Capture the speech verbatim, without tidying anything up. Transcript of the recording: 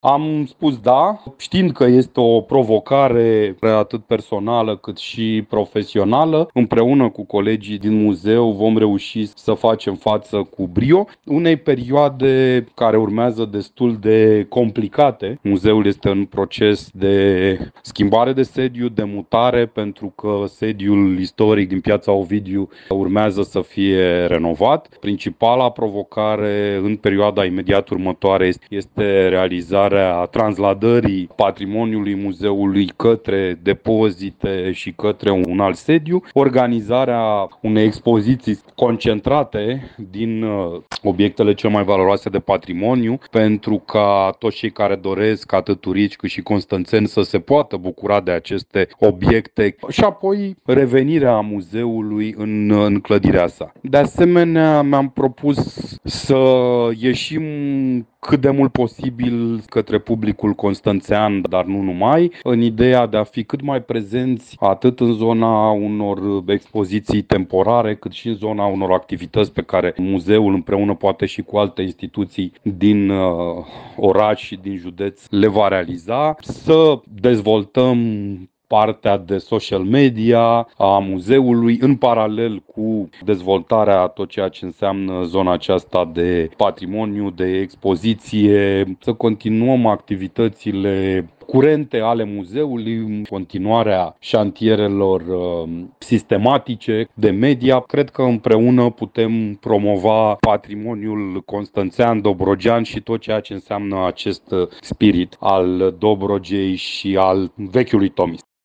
Am spus da, știind că este o provocare atât personală cât și profesională. Împreună cu colegii din muzeu vom reuși să facem față cu brio unei perioade care urmează destul de complicate. Muzeul este în proces de schimbare de sediu, de mutare, pentru că sediul istoric din Piața Ovidiu urmează să fie renovat. Principala provocare în perioada imediat următoare este realizarea a transladării patrimoniului muzeului către depozite și către un alt sediu, organizarea unei expoziții concentrate din obiectele cele mai valoroase de patrimoniu, pentru ca toți cei care doresc, atât turiști cât și constanțeni, să se poată bucura de aceste obiecte și apoi revenirea muzeului în, în clădirea sa. De asemenea, mi-am propus să ieșim cât de mult posibil către publicul constanțean, dar nu numai, în ideea de a fi cât mai prezenți atât în zona unor expoziții temporare, cât și în zona unor activități pe care muzeul împreună poate și cu alte instituții din uh, oraș și din județ le va realiza, să dezvoltăm partea de social media a muzeului în paralel cu dezvoltarea tot ceea ce înseamnă zona aceasta de patrimoniu, de expoziție, să continuăm activitățile curente ale muzeului, continuarea șantierelor sistematice de media. Cred că împreună putem promova patrimoniul constanțean, dobrogean și tot ceea ce înseamnă acest spirit al Dobrogei și al vechiului Tomis.